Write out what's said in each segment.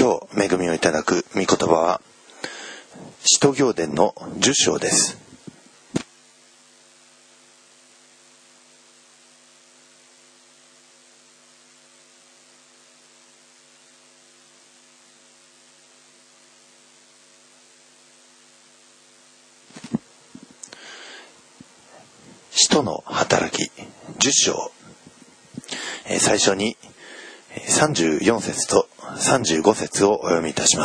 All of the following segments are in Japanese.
今日恵みをいただく御言葉は使徒行伝の10章です。使徒の働き10章、最初に34節と35節をお読みいたします。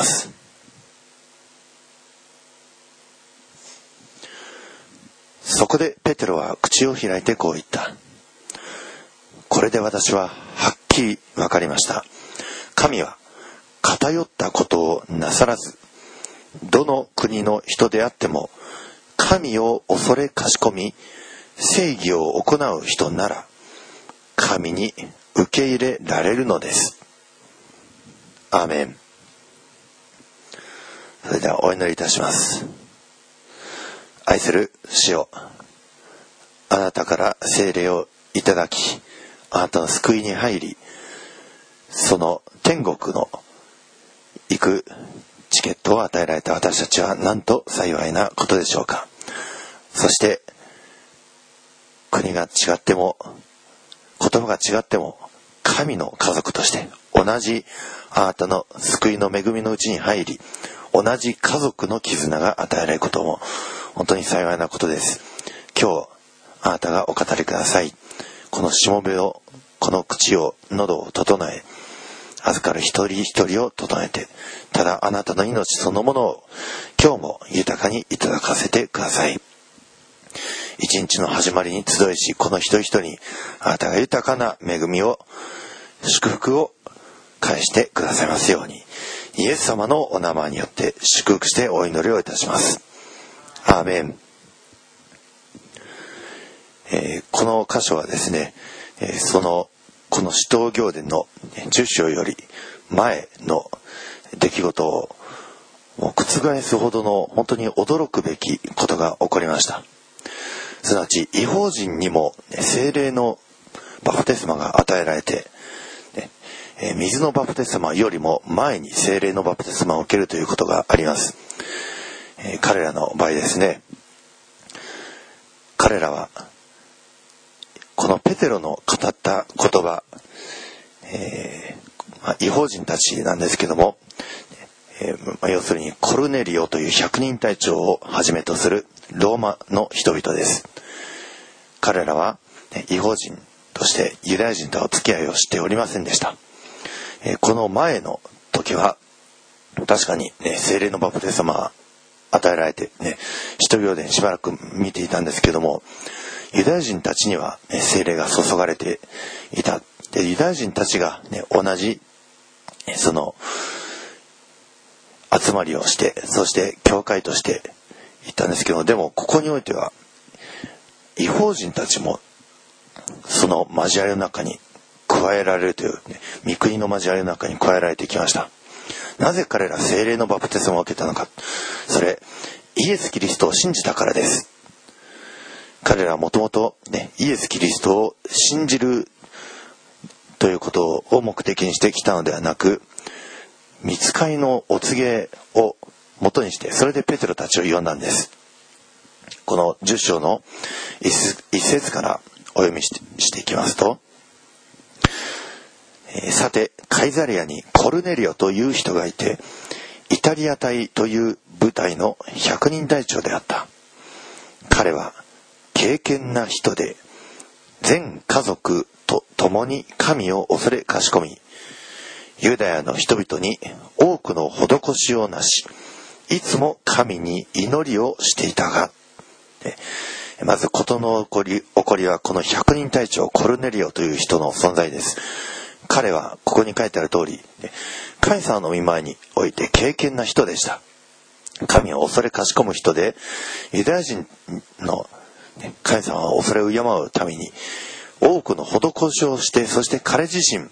そこでペテロは口を開いてこう言った。これで私ははっきり分かりました。神は偏ったことをなさらず、どの国の人であっても神を恐れかしこみ正義を行う人なら神に受け入れられるのです。アーメン。それではお祈りいたします。愛する主よ、あなたから聖霊をいただき、あなたの救いに入り、その天国の行くチケットを与えられた私たちはなんと幸いなことでしょうか。そして国が違っても言葉が違っても神の家族として同じあなたの救いの恵みのうちに入り、同じ家族の絆が与えられることも本当に幸いなことです。今日あなたがお語りください。このしもべを、この口を、喉を整え、預かる一人一人を整えて、ただあなたの命そのものを今日も豊かにいただかせてください。一日の始まりに集いし、この一人一人にあなたが豊かな恵みを、祝福を返してくださいますように、イエス様のお名前によって祝福してお祈りをいたします。アーメン。この箇所はですね、この使徒行伝の10章より前の出来事を覆すほどの本当に驚くべきことが起こりました。すなわち異邦人にも聖霊のバプテスマが与えられて、水のバプテスマよりも前に聖霊のバプテスマを受けるということがあります。彼らの場合ですね、彼らはこのペテロの語った言葉、異邦人たちなんですけども、要するにコルネリオという百人隊長をはじめとするローマの人々です。彼らは異邦人としてユダヤ人とお付き合いをしておりませんでした。この前の時は確かに、聖霊のバプテスマが与えられて、使徒行伝しばらく見ていたんですけども、ユダヤ人たちには、聖霊が注がれていた。で、ユダヤ人たちが、同じその集まりをして、そして教会としていったんですけど、でもここにおいては異邦人たちもその交わりの中に加えられるという、御国の交わりの中に加えられてきました。なぜ彼ら聖霊のバプテスマを受けたのか。それイエス・キリストを信じたからです。彼らはもともとイエス・キリストを信じるということを目的にしてきたのではなく、御使いのお告げを元にして、それでペテロたちを呼んだんです。この10章の一節からお読みしていきますと、さてカイザリアにコルネリオという人がいて、イタリア隊という部隊の百人隊長であった。彼は敬虔な人で、全家族と共に神を恐れかしこみ、ユダヤの人々に多くの施しをなし、いつも神に祈りをしていたが、まず事の起こりはこの百人隊長コルネリオという人の存在です。彼はここに書いてある通り、カイサーの御前において敬虔な人でした。神を恐れかしこむ人で、ユダヤ人のカイサーは恐れを敬うために多くの施しをして、そして彼自身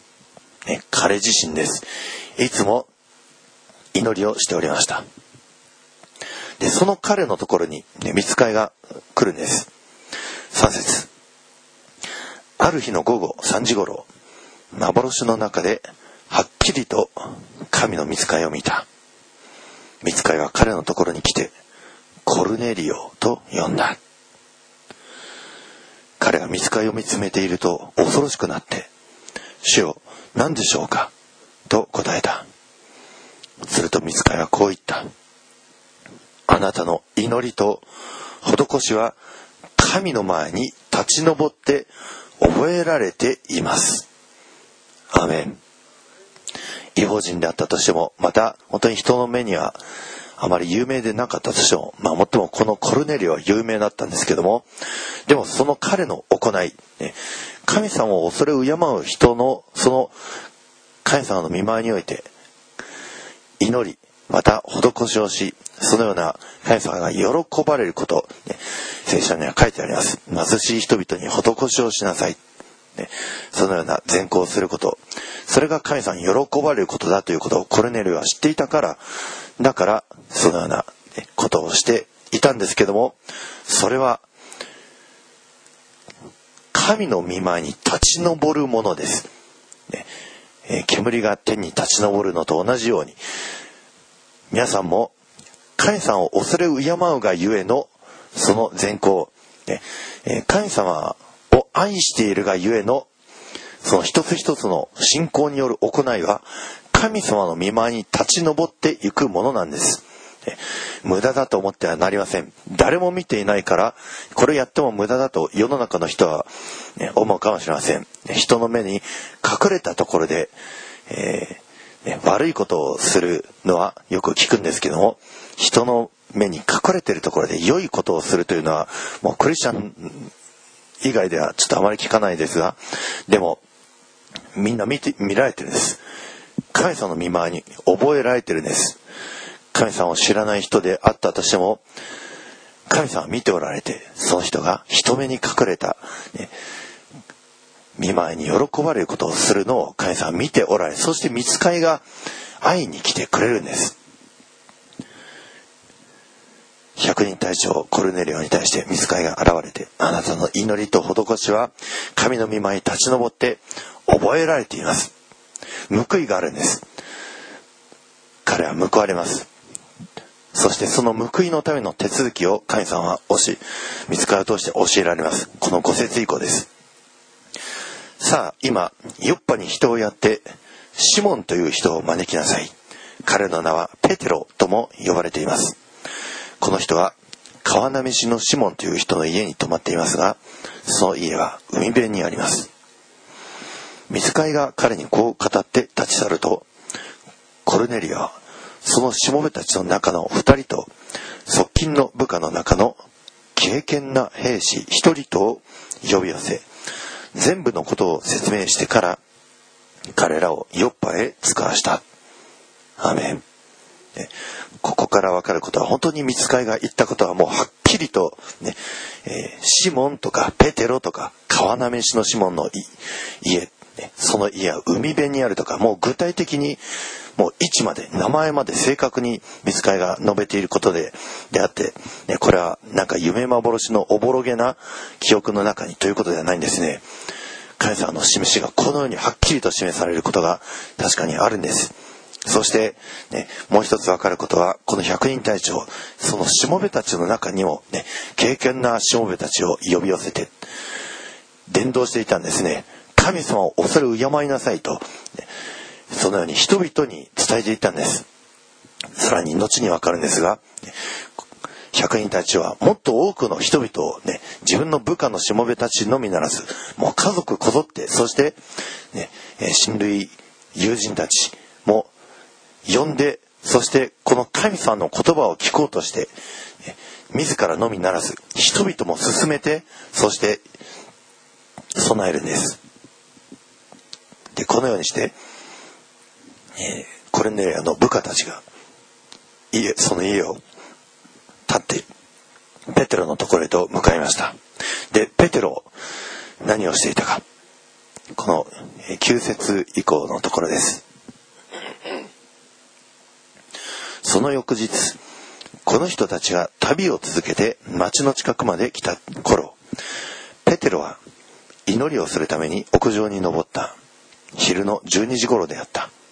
です。いつも祈りをしておりました。で、その彼のところに、御使いが来るんです。3節。ある日の午後3時頃、幻の中ではっきりと神の御使いを見た。御使いは彼のところに来て、コルネリオと呼んだ。彼が御使いを見つめていると恐ろしくなって、主よ、何でしょうかと答えた。すると御使いはこう言った。あなたの祈りと施しは神の前に立ち上って覚えられています。アーメン。異邦人であったとしても、また本当に人の目にはあまり有名でなかったとしても、もっともこのコルネリオは有名だったんですけども、でもその彼の行い、神様を恐れ敬う人のその神様の御前において祈り、また施しをし、そのような神様が喜ばれること、聖書には書いてあります。貧しい人々に施しをしなさい。そのような善行をすること、それが神様に喜ばれることだということをコルネリオは知っていたから、だからそのようなことをしていたんですけども、それは神の御前に立ち上るものです。煙が天に立ち上るのと同じように、皆さんも神様を恐れ敬うがゆえのその善行、神様を愛しているがゆえのその一つ一つの信仰による行いは神様の御前に立ち上っていくものなんです。無駄だと思ってはなりません。誰も見ていないからこれやっても無駄だと世の中の人は、思うかもしれません。人の目に隠れたところで、悪いことをするのはよく聞くんですけども、人の目に隠れているところで良いことをするというのはもうクリスチャン以外ではちょっとあまり聞かないですが、でもみんな見られてるんです。神様の御前に覚えられてるんです。神様を知らない人であったとしても、神様は見ておられて、その人が人目に隠れた、御前に喜ばれることをするのを神様は見ておられ、そして御使いが会いに来てくれるんです。百人隊長コルネリオに対して御使いが現れて、あなたの祈りと施しは神の御前に立ち上って覚えられています。報いがあるんです。彼は報われます。そしてその報いのための手続きを神様は御使いを通して教えられます。この5節以降です。さあ今ヨッパに人をやってシモンという人を招きなさい。彼の名はペテロとも呼ばれています。この人は川なめしのシモンという人の家に泊まっていますが、その家は海辺にあります。御使いが彼にこう語って立ち去ると、コルネリアはそのしもべたちの中の2人と側近の部下の中の敬虔な兵士1人とを呼び寄せ、全部のことを説明してから彼らをヨッパへ使わした。アーメン。ここから分かることは、本当に御使いが言ったことはもうはっきりと、シモンとかペテロとか川なめしのシモンの家、その家は海辺にあるとか、もう具体的にもう位置まで名前まで正確に御使いが述べていることであって、これはなんか夢幻のおぼろげな記憶の中にということではないんですね。神様の示しがこのようにはっきりと示されることが確かにあるんです。そして、もう一つ分かることは、この百人隊長、そのしもべたちの中にも、敬虔なしもべたちを呼び寄せて伝道していたんですね。神様を恐れ敬いなさいと、そのように人々に伝えていたんです。さらに後に分かるんですが、百人たちはもっと多くの人々を自分の部下のしもべたちのみならず、もう家族こぞって、そして、親類友人たちも呼んで、そしてこの神様の言葉を聞こうとして、自らのみならず人々も進めて、そして備えるんです。でこのようにして、コルネリアの部下たちがその家を立ってペテロのところへと向かいました。でペテロ何をしていたか、この9節以降のところです。その翌日、この人たちが旅を続けて町の近くまで来た頃、ペテロは祈りをするために屋上に登った。昼の12時頃であった。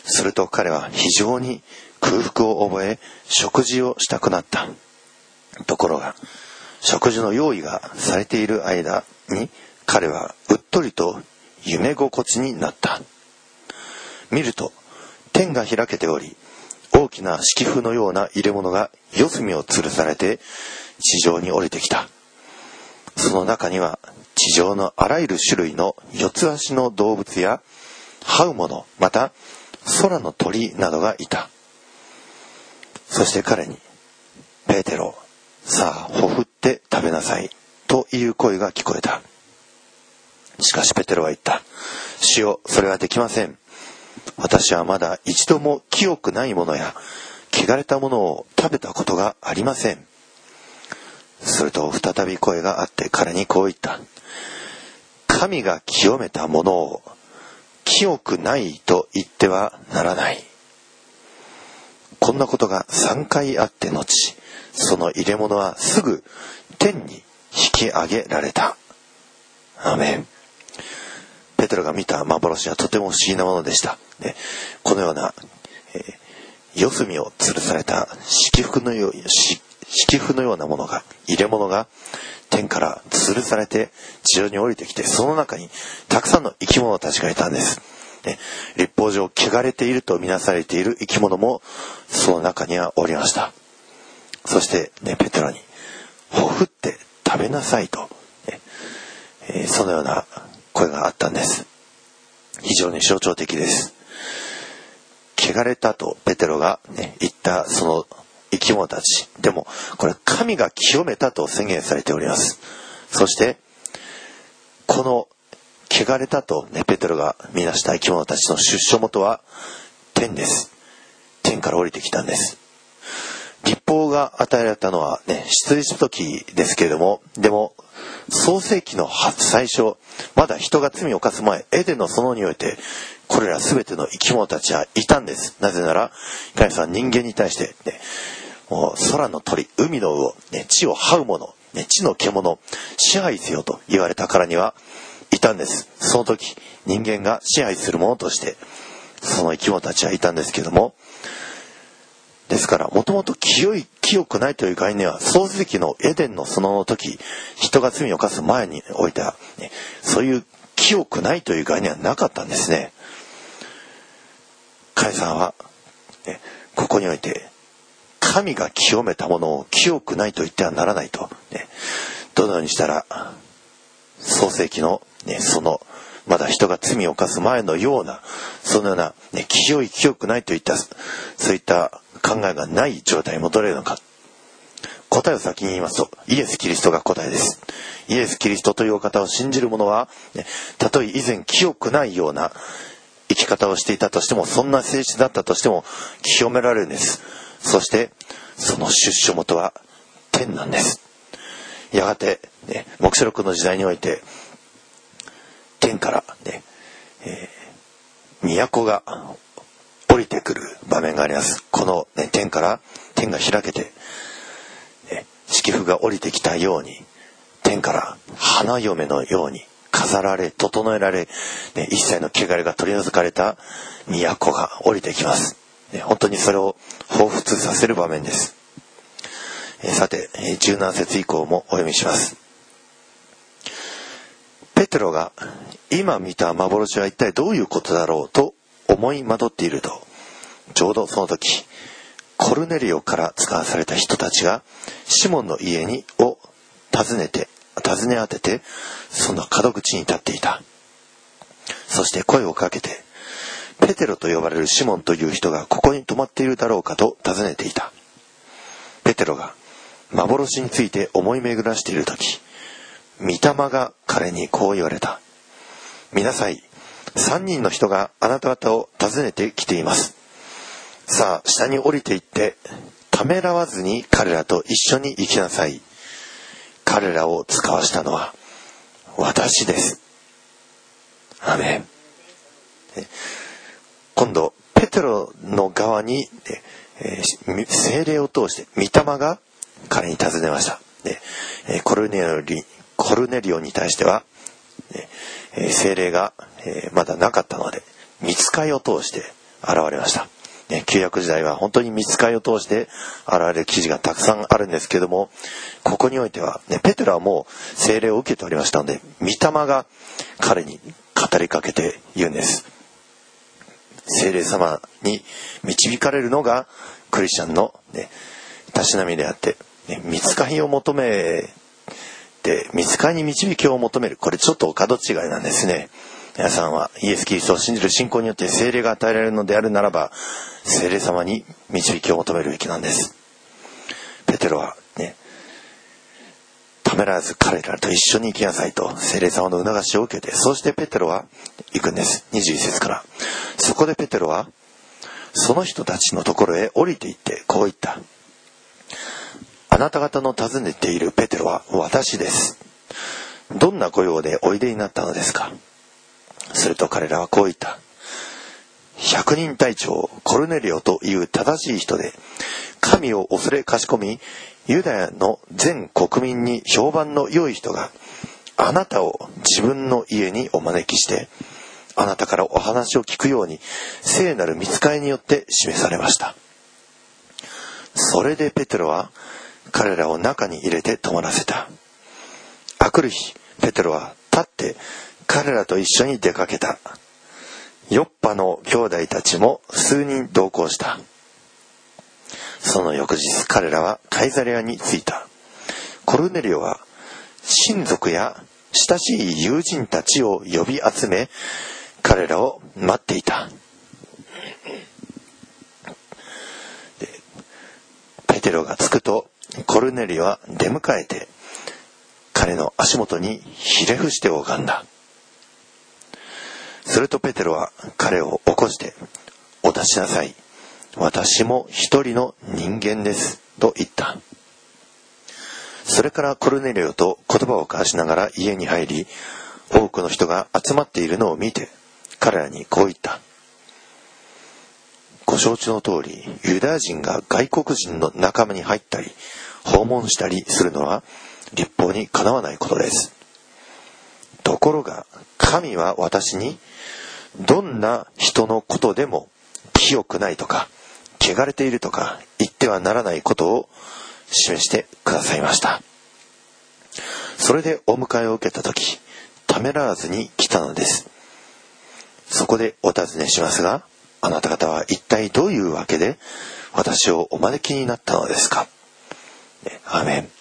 すると彼は非常に空腹を覚え、食事をしたくなった。ところが、食事の用意がされている間に、彼はうっとりと夢心地になった。見ると、天が開けており、大きな敷布のような入れ物が四隅を吊るされて地上に降りてきた。その中には地上のあらゆる種類の四つ足の動物や這うもの、また空の鳥などがいた。そして彼に、ペテロ、さあほふって食べなさいという声が聞こえた。しかしペテロは言った。主よ、それはできません。私はまだ一度も清くないものや汚れたものを食べたことがありません。すると再び声があって彼にこう言った。神が清めたものを清くないと言ってはならない。こんなことが3回あって後、その入れ物はすぐ天に引き上げられた。アーメン。ペテロが見た幻はとても不思議なものでした。このような、四隅を吊るされた敷布のようなものが、入れ物が天から吊るされて地上に降りてきて、その中にたくさんの生き物たちがいたんです。立法上汚れているとみなされている生き物もその中にはおりました。そして、ペテロにほふって食べなさいと、そのような声があったんです。非常に象徴的です。汚れたとペテロが、言ったその生き物たちでも、これ神が清めたと宣言されております。そしてこの汚れたと、ペテロが見なした生き物たちの出所元は天です。天から降りてきたんです。立法が与えられたのは、出エジプト記ですけれども、でも創世記の最初、まだ人が罪を犯す前、エデンの園においてこれらすべての生き物たちはいたんです。なぜなら神様は人間に対して、もう空の鳥、海の魚、地を這うもの、地の獣、支配せよと言われたからにはいたんです。その時人間が支配するものとしてその生き物たちはいたんですけども、ですからもともと清くないという概念は創世記のエデンの園の時、人が罪を犯す前においた、そういう清くないという概念はなかったんですね。神様は、ここにおいて神が清めたものを清くないと言ってはならないと、どのようにしたら創世記の、そのまだ人が罪を犯す前のようなそのような、清くないといったそういった考えがない状態に戻れるのか。答えを先に言いますと、イエス・キリストが答えです。イエス・キリストというお方を信じる者は、たとえ以前清くないような生き方をしていたとしても、そんな性質だったとしても清められるんです。そしてその出所元は天なんです。やがて、黙示録の時代において天から、都が降りてくる場面があります。この、天から天が開けて、敷布が降りてきたように、天から花嫁のように飾られ整えられ、一切の汚れが取り除かれた都が降りてきます。本当にそれを彷彿させる場面です。さて、17節以降もお読みします。ペテロが今見た幻は一体どういうことだろうと思い惑っていると、ちょうどその時コルネリオから使わされた人たちがシモンの家を訪ね当てて、その門口に立っていた。そして声をかけて、ペテロと呼ばれるシモンという人がここに泊まっているだろうかと尋ねていた。ペテロが幻について思い巡らしている時、御霊が彼にこう言われた。見なさい、3人の人があなた方を訪ねてきています。さあ下に降りていってためらわずに彼らと一緒に行きなさい。彼らを使わしたのは私です。アメン。今度ペテロの側に、聖霊を通して御霊が彼に尋ねました。コルネリオに対しては、聖霊が、まだなかったので御使いを通して現れました。旧約時代は本当に御使いを通して現れる記事がたくさんあるんですけども、ここにおいては、ペテロはもう聖霊を受けておりましたので、御霊が彼に語りかけて言うんです。聖霊様に導かれるのがクリスチャンの、たしなみであって、御使いを求めて、御使いに導きを求める、これちょっと門違いなんですね。皆さんはイエス・キリストを信じる信仰によって聖霊が与えられるのであるならば、聖霊様に導きを求めるべきなんです。ペテロはためらわず彼らと一緒に行きなさいと聖霊様の促しを受けて、そしてペテロは行くんです。21節から。そこでペテロはその人たちのところへ降りて行ってこう言った。あなた方の訪ねているペテロは私です。どんな御用でおいでになったのですか。すると彼らはこう言った。百人隊長コルネリオという正しい人で、神を恐れかしこみ、ユダヤの全国民に評判の良い人があなたを自分の家にお招きして、あなたからお話を聞くように聖なる御使いによって示されました。それでペテロは彼らを中に入れて泊まらせた。あくる日ペテロは立って彼らと一緒に出かけた。ヨッパの兄弟たちも数人同行した。その翌日彼らはカイサレアに着いた。コルネリオは親族や親しい友人たちを呼び集め、彼らを待っていた。ペテロが着くとコルネリオは出迎えて彼の足元にひれ伏して拝んだ。するとペテロは彼を起こして、お立ちなさい。私も一人の人間です。と言った。それからコルネリオと言葉を交わしながら家に入り、多くの人が集まっているのを見て、彼らにこう言った。ご承知の通り、ユダヤ人が外国人の仲間に入ったり、訪問したりするのは律法にかなわないことです。ところが、神は私に、どんな人のことでも清くないとか汚れているとか言ってはならないことを示してくださいました。それでお迎えを受けたとき、ためらわずに来たのです。そこでお尋ねしますが、あなた方は一体どういうわけで私をお招きになったのですか。アーメン。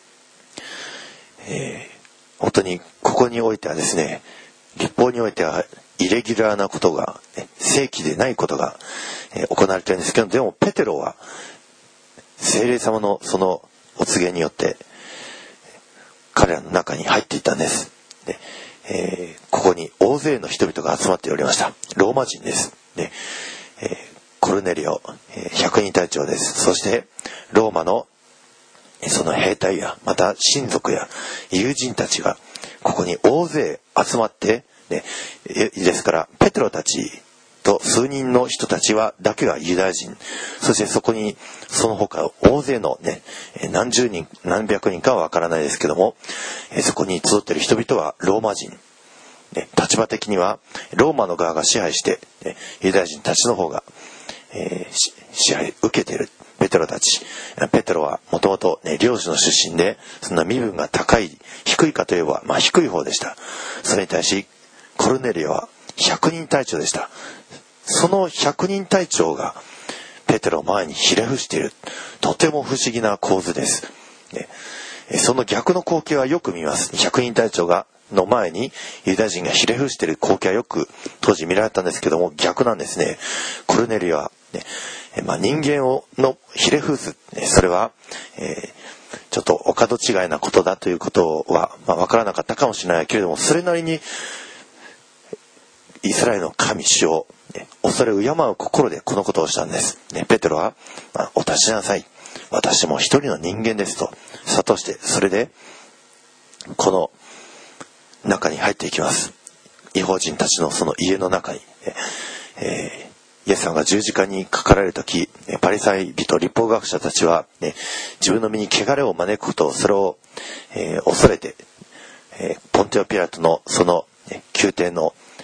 本当にここにおいてはですね、律法においてはイレギュラーなことが、正規でないことが、行われているんですけど、でもペテロは聖霊様のそのお告げによって彼らの中に入っていったんです。で、ここに大勢の人々が集まっておりました。ローマ人です。で、コルネリオ、百人隊長です。そしてローマのその兵隊やまた親族や友人たちがここに大勢集まってですからペテロたちと数人の人たちはだけがユダヤ人、そしてそこにその他大勢の何十人何百人かはわからないですけども、そこに集っている人々はローマ人、立場的にはローマの側が支配してユダヤ人たちの方が支配受けている。ペテロたち、ペテロはもともと領主の出身で、そんな身分が高い低いかといえば低い方でした。それに対しコルネリオは百人隊長でした。その百人隊長がペテロを前にひれ伏している、とても不思議な構図です。その逆の光景はよく見ます。百人隊長がの前にユダヤ人がひれ伏している光景はよく当時見られたんですけども、逆なんですね。コルネリオは人間のひれ伏す、それは、ちょっとお門違いなことだということは分からなかったかもしれないけれども、それなりにイスラエルの神主を恐れ敬う心でこのことをしたんです。ペテロは、お立ちなさい。私も一人の人間ですと諭して、それでこの中に入っていきます。異邦人たちのその家の中に、イエス様が十字架にかかられるとき、パリサイ人律法学者たちは、自分の身に汚れを招くことを、それを、恐れて、ポンテオピラトのその宮廷の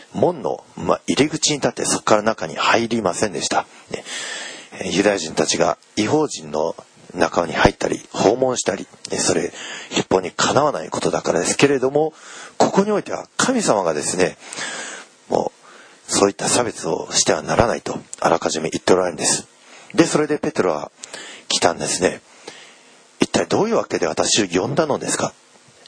門の、入り口に立ってそこから中に入りませんでした、ユダヤ人たちが異邦人の中に入ったり訪問したり、それ立法にかなわないことだからですけれども、ここにおいては神様がですね、もうそういった差別をしてはならないとあらかじめ言っておられるんです。でそれでペテロは来たんですね。一体どういうわけで私を呼んだのですか。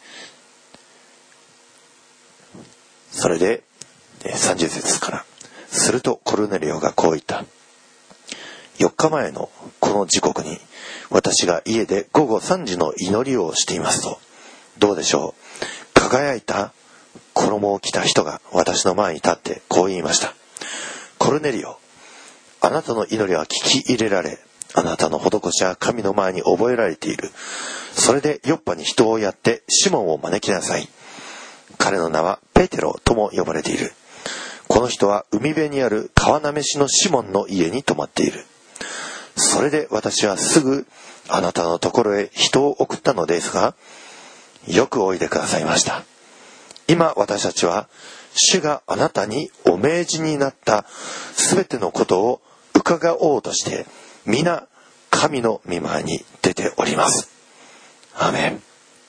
それで30節から、するとコルネリオがこう言った。4日前のこの時刻に私が家で午後3時の祈りをしていますと、どうでしょう、輝いた衣を着た人が私の前に立ってこう言いました。コルネリオ、あなたの祈りは聞き入れられ、あなたの施しは神の前に覚えられている。それでヨッパに人をやってシモンを招きなさい。彼の名はペテロとも呼ばれている。この人は海辺にある川なめしのシモンの家に泊まっている。それで私はすぐあなたのところへ人を送ったのですが、よくおいでくださいました。今私たちは主があなたにお命じになったすべてのことを伺おうとして皆神の御前に出ております。アーメン。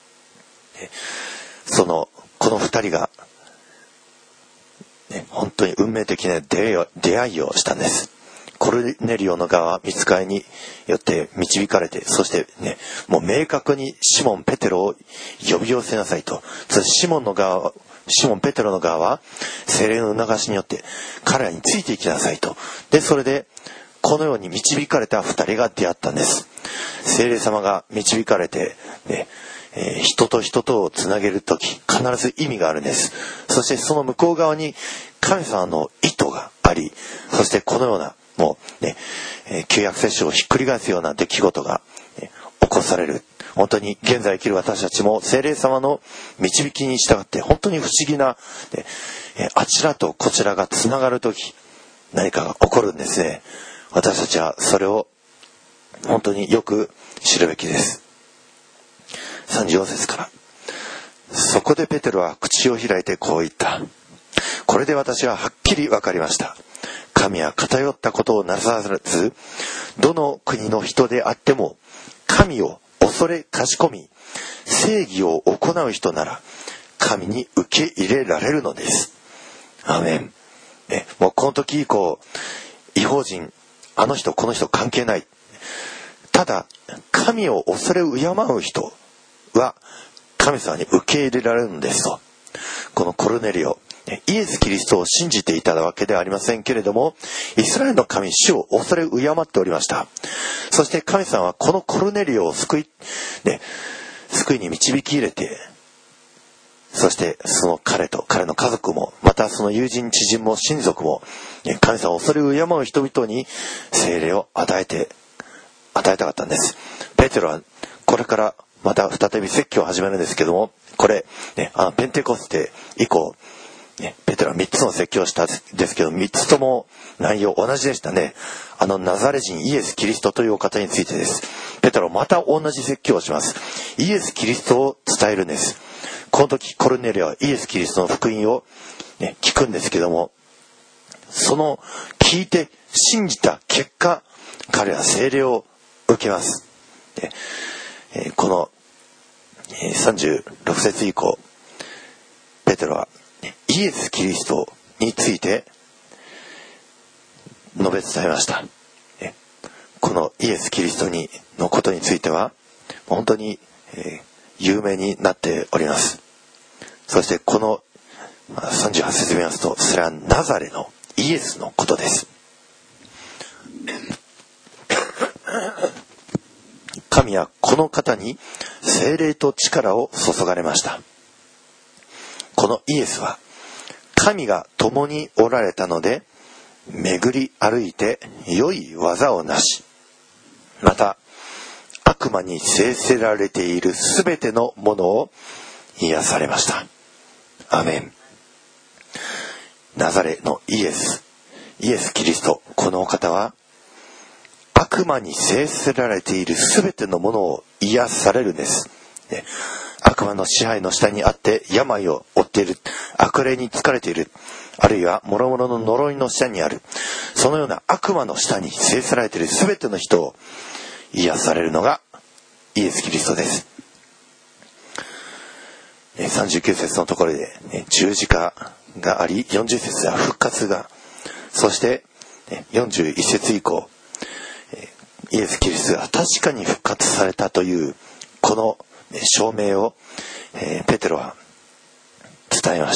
この二人が、本当に運命的な出会いをしたんです。コルネリオの側は御使いによって導かれて、そしてもう明確にシモン・ペテロを呼び寄せなさいと。そしてシモン・ペテロの側は聖霊の促しによって彼らについていきなさいと。でそれでこのように導かれた二人が出会ったんです。聖霊様が導かれて、人と人とをつなげるとき必ず意味があるんです。そしてその向こう側に神様の意図があり、そしてこのようなもう旧約聖書をひっくり返すような出来事が、起こされる。本当に現在生きる私たちも聖霊様の導きに従って本当に不思議な、あちらとこちらがつながるとき何かが起こるんですね。私たちはそれを本当によく知るべきです。34節から、そこでペテロは口を開いてこう言った。これで私ははっきり分かりました。神は偏ったことをなさらず、どの国の人であっても神を恐れかしこみ正義を行う人なら神に受け入れられるのです。アーメン。もうこの時以降、異邦人、あの人この人関係ない。ただ神を恐れ敬う人は神様に受け入れられるのですと。このコルネリオ、イエス・キリストを信じていたわけではありませんけれども、イスラエルの神主を恐れ敬っておりました。そして神様はこのコルネリオを救いに導き入れて、そしてその彼と彼の家族も、またその友人知人も親族も、神様を恐れ敬う人々に聖霊を与えたかったんです。ペテロはこれからまた再び説教を始めるんですけども、これ、ペンテコステ以降、ペテロは3つの説教をしたんですけど、3つとも内容同じでしたね。ナザレ人イエス・キリストというお方についてです。ペテロまた同じ説教をします。イエス・キリストを伝えるんです。この時コルネリオはイエス・キリストの福音を、聞くんですけども、その聞いて信じた結果、彼は聖霊を受けます。この36節以降、ペテロはイエス・キリストについて述べ伝えました。このイエス・キリストのことについては本当に有名になっております。そしてこの38節見ますと、それはナザレのイエスのことです。神はこの方に聖霊と力を注がれました。このイエスは神が共におられたので、巡り歩いて良い技をなし、また悪魔に制せられているすべてのものを癒されました。アメン。ナザレのイエスキリスト、このお方は悪魔に制せられているすべてのものを癒されるんです。悪悪魔の支配の下にあって病を負っている、悪霊に疲れている、あるいは諸々の呪いの下にある、そのような悪魔の下に制されているすべての人を癒されるのがイエス・キリストです。39節のところで、十字架があり、40節は復活が、そして41節以降、イエス・キリストが確かに復活されたというこの証明を、ペテロは伝えました。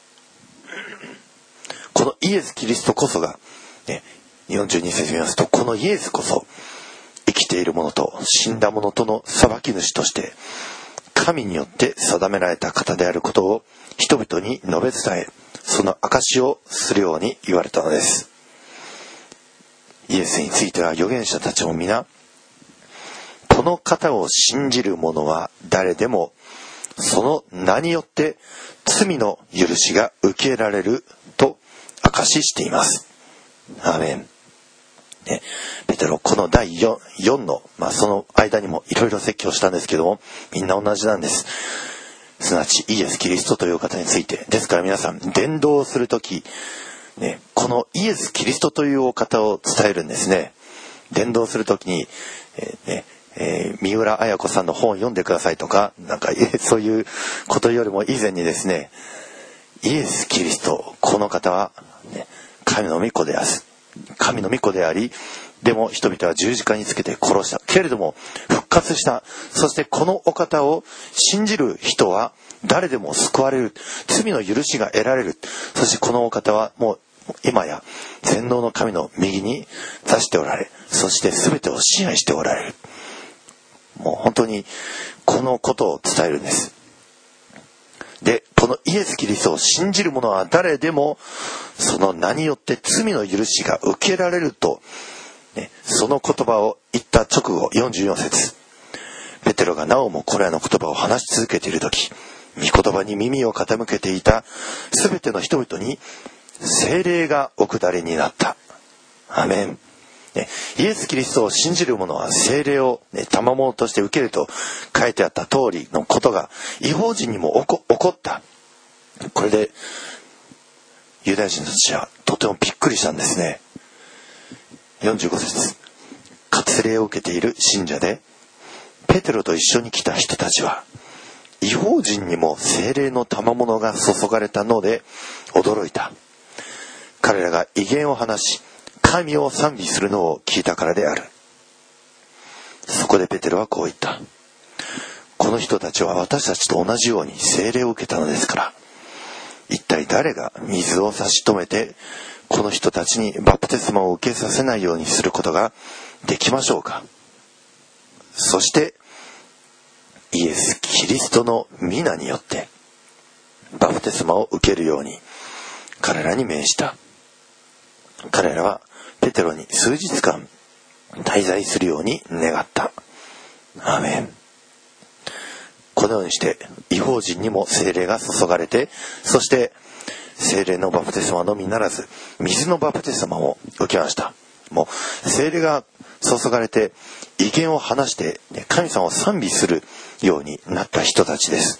このイエス・キリストこそが、42節見ますと、このイエスこそ生きている者と死んだ者との裁き主として神によって定められた方であることを人々に述べ伝え、その証をするように言われたのです。イエスについては預言者たちも皆、この方を信じる者は誰でもその名によって罪の許しが受けられると証ししています。アーメン。ペテロ、この第 4の、その間にもいろいろ説教したんですけども、みんな同じなんです。すなわちイエス・キリストという方について。ですから皆さん、伝道するとき、このイエス・キリストというお方を伝えるんですね。伝道するときに、三浦綾子さんの本を読んでくださいとか、そういうことよりも以前にですね、イエス・キリスト、この方は、神の御子である。神の御子であり、でも人々は十字架につけて殺した。けれども復活した。そしてこのお方を信じる人は誰でも救われる。罪の許しが得られる。そしてこのお方はもう今や全能の神の右に座しておられ、そして全てを支配しておられる。もう本当にこのことを伝えるんです。で、このイエス・キリストを信じる者は誰でもその名によって罪の許しが受けられると、その言葉を言った直後、44節、ペテロがなおもこれらの言葉を話し続けているとき、御言葉に耳を傾けていたすべての人々に聖霊がお下りになった。アメン。イエス・キリストを信じる者は聖霊を、賜物として受けると書いてあった通りのことが異邦人にも起こった。これでユダヤ人たちはとてもびっくりしたんですね。45節、割礼を受けている信者でペテロと一緒に来た人たちは異邦人にも聖霊の賜物が注がれたので驚いた。彼らが異言を話し神を賛美するのを聞いたからである。そこでペテロはこう言った。この人たちは私たちと同じように聖霊を受けたのですから、一体誰が水を差し止めてこの人たちにバプテスマを受けさせないようにすることができましょうか。そしてイエス・キリストの皆によってバプテスマを受けるように彼らに命じた。彼らはペテロに数日間滞在するように願った。アーメン。このようにして異邦人にも聖霊が注がれて、そして聖霊のバプテスマのみならず水のバプテスマも受けました。もう聖霊が注がれて異言を話して神様を賛美するようになった人たちです。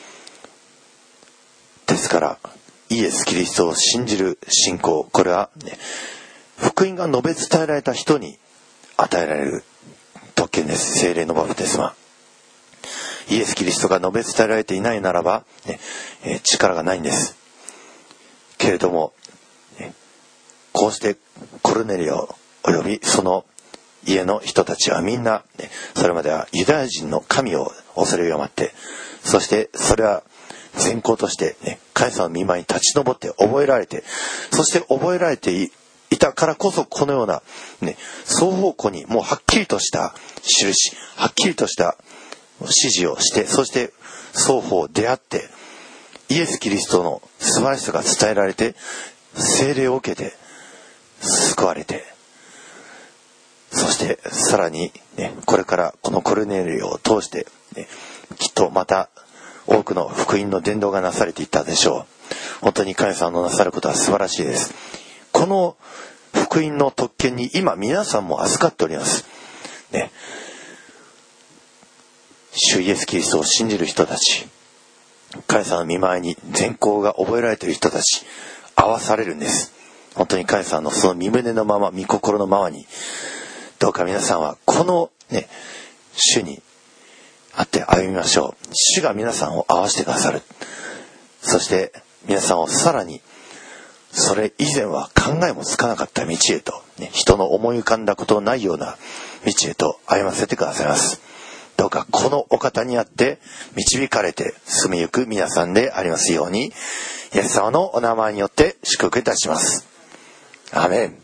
ですからイエス・キリストを信じる信仰、これは、福音が述べ伝えられた人に与えられる特権です。聖霊のバプテスマ。イエス・キリストが述べ伝えられていないならば、力がないんです。けれども、こうしてコルネリオおよびその家の人たちはみんな、それまではユダヤ人の神を恐れ敬って、そしてそれは善行として、神様の御前に立ち上って覚えられて、そして覚えられていたからこそこのような、双方向にもうはっきりとした印、はっきりとした指示をして、そして双方出会ってイエス・キリストの素晴らしさが伝えられて、聖霊を受けて救われて、そしてさらに、これからこのコルネリオを通して、きっとまた多くの福音の伝道がなされていったでしょう。本当に神様のなさることは素晴らしいです。この福音の特権に今皆さんも預かっております。 主イエスキリストを信じる人たち、神様の御前に善行が覚えられている人たち、合わされるんです。本当に神様のその御胸のまま、御心のままに、どうか皆さんはこのね、主にあって歩みましょう。主が皆さんを合わせてくださる。そして皆さんをさらにそれ以前は考えもつかなかった道へと、ね、人の思い浮かんだことのないような道へと歩ませてくださいます。どうかこのお方にあって導かれて進みゆく皆さんでありますように、イエス様のお名前によって祝福いたします。アーメン。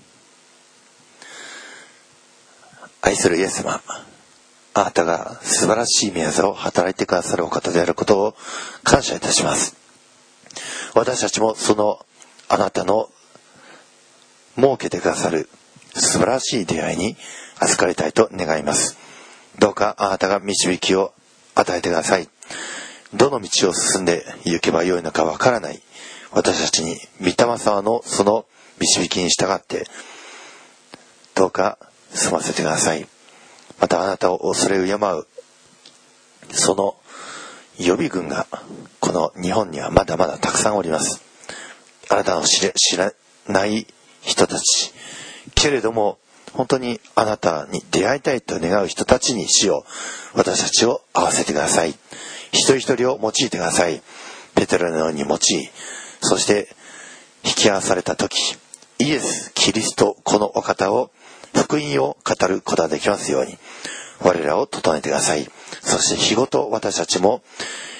愛するイエス様、あなたが素晴らしい御業を働いてくださるお方であることを感謝いたします。私たちもそのあなたの設けてくださる素晴らしい出会いに預かりたいと願います。どうかあなたが導きを与えてください。どの道を進んで行けばよいのかわからない私たちに御霊様のその導きに従ってどうか進ませてください。またあなたを恐れ敬うその予備軍がこの日本にはまだまだたくさんおります。あなたの知らない人たち、けれども本当にあなたに出会いたいと願う人たちに主を私たちを合わせてください。一人一人を用いてください。ペテロのように用い、そして引き合わされた時、イエス・キリストこのお方を福音を語ることができますように我らを整えてください。そして日ごと私たちも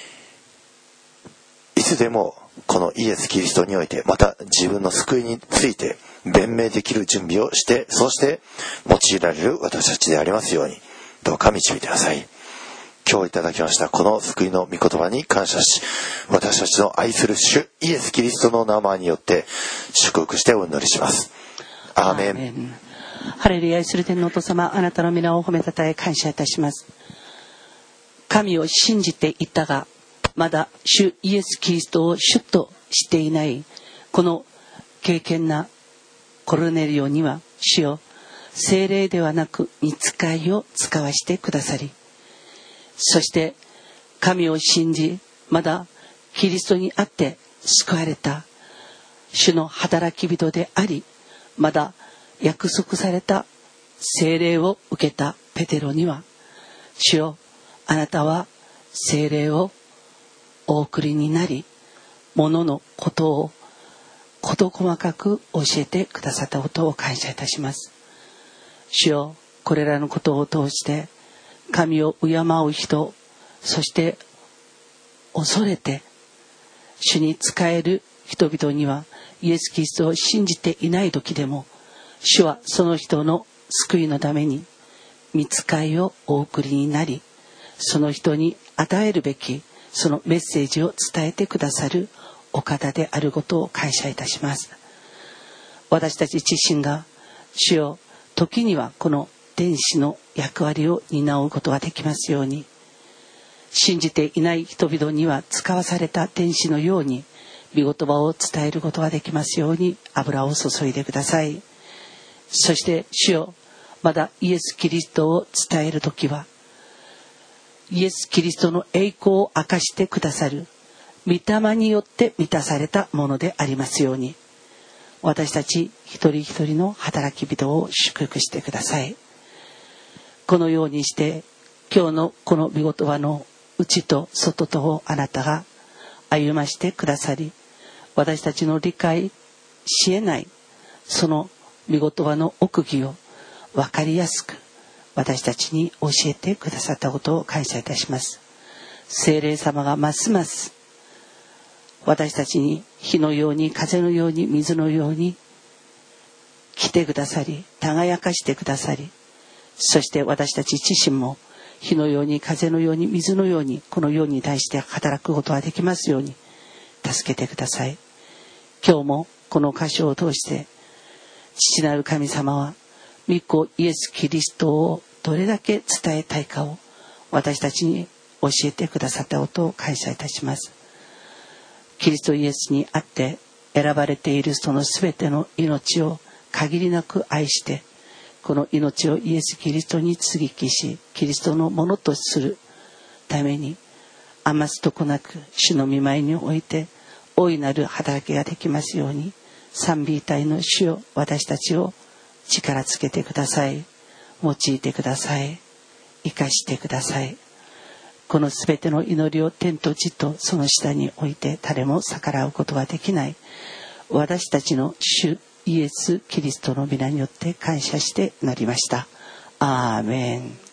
いつでもこのイエス・キリストにおいてまた自分の救いについて弁明できる準備をして、そして用いられる私たちでありますようにどうか導いてください。今日いただきましたこの救いの御言葉に感謝し、私たちの愛する主イエス・キリストの名前によって祝福してお祈りします。アーメン。 ハレルヤ。愛する天のお父様、あなたの皆を褒めたたえ感謝いたします。神を信じていたがまだ主イエス・キリストを主としていないこの敬虔なコルネリオには主よ、聖霊ではなく御使いを使わしてくださり、そして神を信じまだキリストにあって救われた主の働き人であり、まだ約束された聖霊を受けたペテロには主よ、あなたは聖霊をお送りになり、物のことを事細かく教えてくださったことを感謝いたします。主よ、これらのことを通して神を敬う人、そして恐れて主に仕える人々にはイエス・キリストを信じていない時でも主はその人の救いのために御使いをお送りになり、その人に与えるべきそのメッセージを伝えてくださるお方であることを感謝いたします。私たち自身が主よ、時にはこの天使の役割を担うことができますように、信じていない人々には使わされた天使のように御言葉を伝えることができますように油を注いでください。そして主よ、まだイエス・キリストを伝えるときはイエス・キリストの栄光を明かしてくださる御霊によって満たされたものでありますように、私たち一人一人の働き人を祝福してください。このようにして今日のこの御言葉の内と外とをあなたが歩ましてくださり、私たちの理解し得ないその御言葉の奥義を分かりやすく私たちに教えてくださったことを感謝いたします。聖霊様がますます私たちに火のように風のように水のように来てくださり、輝かしてくださり、そして私たち自身も火のように風のように水のようにこの世に対して働くことができますように助けてください。今日もこの箇所を通して父なる神様は御子イエス・キリストをどれだけ伝えたいかを私たちに教えてくださったことを感謝いたします。キリストイエスにあって選ばれているそのすべての命を限りなく愛して、この命をイエス・キリストに接ぎ木し、キリストのものとするために余すとこなく主の御前において大いなる働きができますように、賛美隊の主よ、私たちを力つけてください。用いてください。生かしてください。このすべての祈りを天と地とその下に置いて誰も逆らうことができない私たちの主イエス・キリストの皆によって感謝して祈りました。アーメン。